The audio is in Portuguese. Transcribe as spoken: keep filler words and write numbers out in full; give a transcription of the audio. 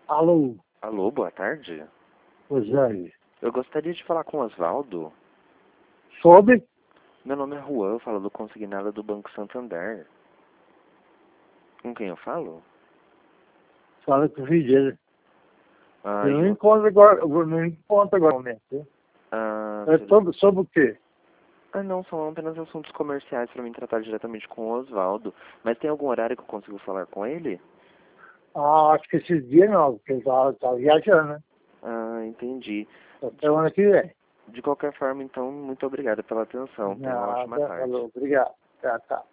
Alô, Alô, boa tarde. Rogério. Eu gostaria de falar com o Osvaldo. Sobre? Meu nome é Juan, eu falo do consignado do Banco Santander. Com quem eu falo? Fala com o filho dele. Ah, Eu não eu... encontro agora, eu não encontro agora no momento. Né? ah, É tudo- sobre, sobre o quê? ah, não, são apenas assuntos comerciais para mim tratar diretamente com o Osvaldo. Mas tem algum horário que eu consigo falar com ele? Ah, acho que esses dias não, porque ele tá, tá viajando, né? Ah, entendi. Só De, semana que vem. de qualquer forma, então, muito obrigado pela atenção. Tenha uma ótima Nada, tarde. falou, obrigado. Tá, tá.